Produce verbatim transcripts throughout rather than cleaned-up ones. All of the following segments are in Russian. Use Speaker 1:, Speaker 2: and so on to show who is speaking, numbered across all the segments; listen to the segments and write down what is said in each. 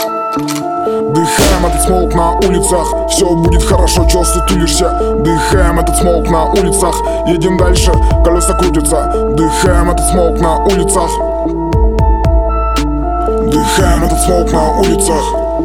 Speaker 1: Дыхаем этот смолк на улицах, все будет хорошо, чё сутулишься. Дыхаем этот смолк на улицах, едем дальше, колеса крутятся. Дыхаем этот смолк на улицах. Дыхаем этот смолк на улицах.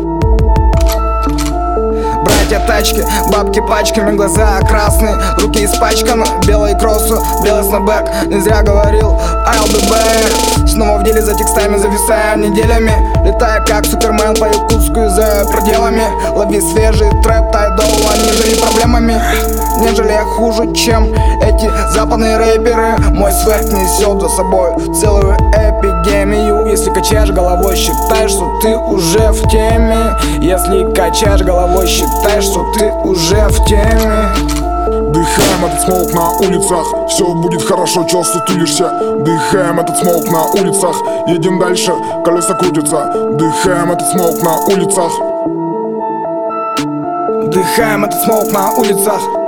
Speaker 2: Братья тачки, бабки пачками, глаза красные, руки испачканы, белые кроссы, белый снэпбэк. Не зря говорил I'll be back. Снова в деле за текстами, зависая неделями, летая как Супермен по Якутску и за пределами. Лови свежий трэп, тайдол, они жили проблемами, нежели я хуже, чем эти западные рэперы. Мой свет несет за собой целую эпидемию. Если качаешь головой, считаешь, что ты уже в теме. Если качаешь головой, считаешь, что ты уже в теме.
Speaker 1: Дыхаем этот смолк на улицах, все будет хорошо, чё сутулишься. Дыхаем этот смолк на улицах, едем дальше, колеса крутятся. Дыхаем этот смолк на улицах.
Speaker 2: Дыхаем этот смолк на улицах.